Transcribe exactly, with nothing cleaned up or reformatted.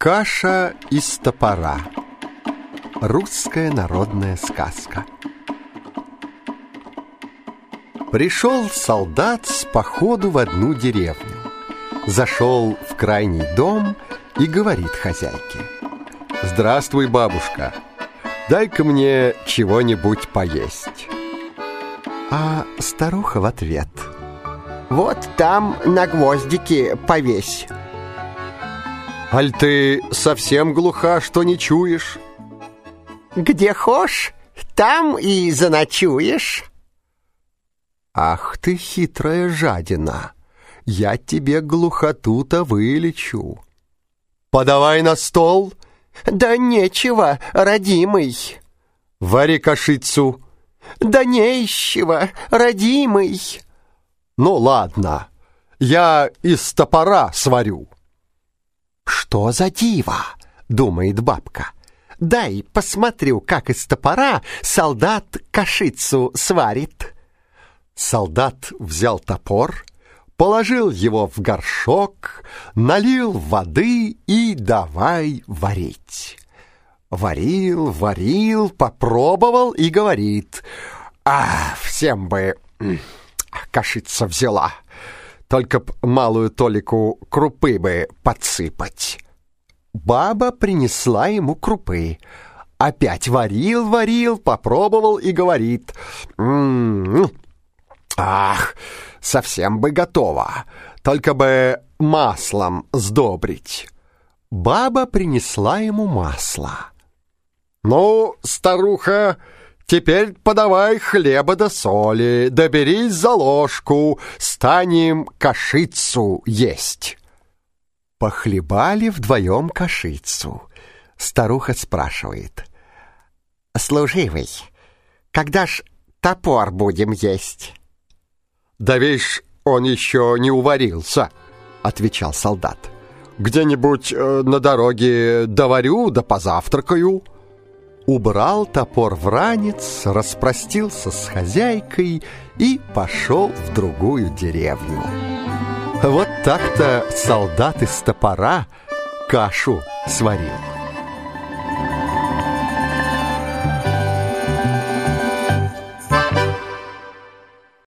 Каша из топора. Русская народная сказка. Пришел солдат с походу в одну деревню. Зашел в крайний дом и говорит хозяйке: «Здравствуй, бабушка, дай-ка мне чего-нибудь поесть». А старуха в ответ: «Вот там на гвоздике повесь». «Аль ты совсем глуха, что не чуешь?» «Где хошь, там и заночуешь». «Ах ты хитрая жадина, я тебе глухоту-то вылечу. Подавай на стол». «Да нечего, родимый». «Вари кашицу». «Да нечего, родимый». «Ну ладно, я из топора сварю». «Что за диво?» — думает бабка. «Дай посмотрю, как из топора солдат кашицу сварит». Солдат взял топор, положил его в горшок, налил воды и давай варить. Варил, варил, попробовал и говорит: «А, всем бы кашица взяла, только б малую толику крупы бы подсыпать». Баба принесла ему крупы. Опять варил, варил, попробовал и говорит: «М-м-м, ах, совсем бы готово, только бы маслом сдобрить». Баба принесла ему масло. «Ну, старуха, теперь подавай хлеба да соли, да берись за ложку, станем кашицу есть». Похлебали вдвоем кашицу. Старуха спрашивает: «Служивый, когда ж топор будем есть?» «Да вишь, он еще не уварился», — отвечал солдат. «Где-нибудь э, на дороге доварю да позавтракаю». Убрал топор в ранец, распростился с хозяйкой и пошел в другую деревню. Вот так-то солдат из топора кашу сварил.